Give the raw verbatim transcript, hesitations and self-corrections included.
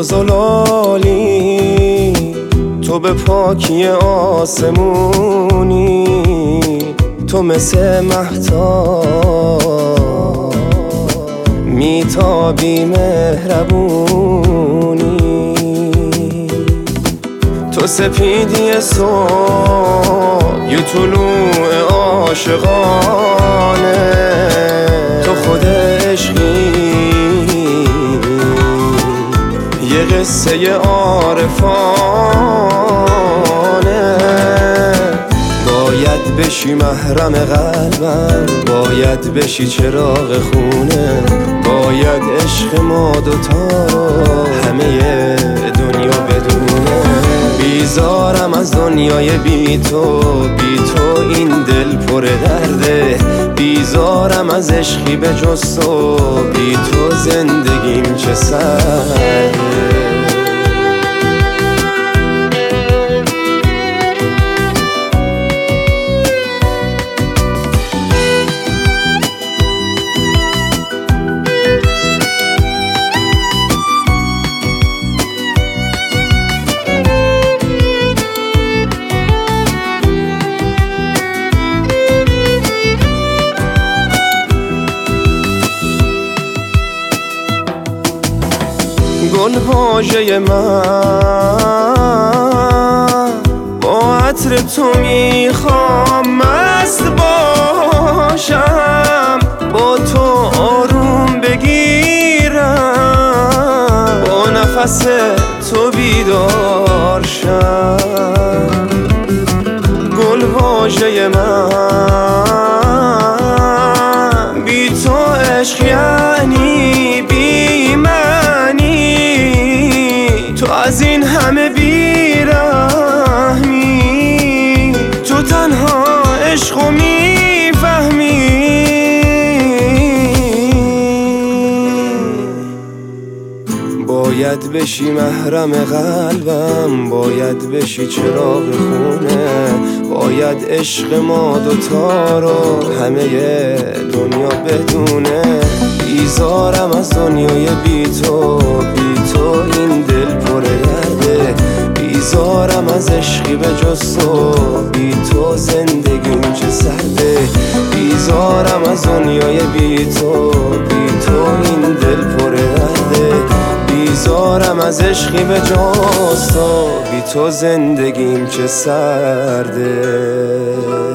تو زلالی، تو به پاکی آسمونی، تو مثل مهتاب میتابی مهربونی، تو سپیدی صبح یه طلوع عاشقانه، تو خود عشقی یه قصه عارفانه. باید بشی محرم قلبم، باید بشی چراغ خونه، باید عشق ما دوتا رو همه دنیا بدونه. بیزارم از دنیای بی تو، بی تو این دل پر درده، بیزارم از عشقی به جز تو، بی تو زندگیم چه سرده. گل واژه من با عطر تو میخوام مست باشم، با تو آروم بگیرم، با نفس تو بیدار شم. گل واژه من بی تو عشق یعنی بی معنی، تو از این همه بیرحمی، تو تنها عشقو میفهمی. باید بشی محرم قلبم، باید بشی چراغ خونه، باید عشق ما دوتا رو همه دنیا بدونه. بیزارم از دنیای بی تو، بی تو این دل پر درده، بیزارم از عشقی به جز تو، بی تو زندگیم چه سرده. بیزارم از دنیای بی تو، بی تو این دل پر درده، بیزارم از عشقی به جز تو، بی تو زندگیم چه سرده.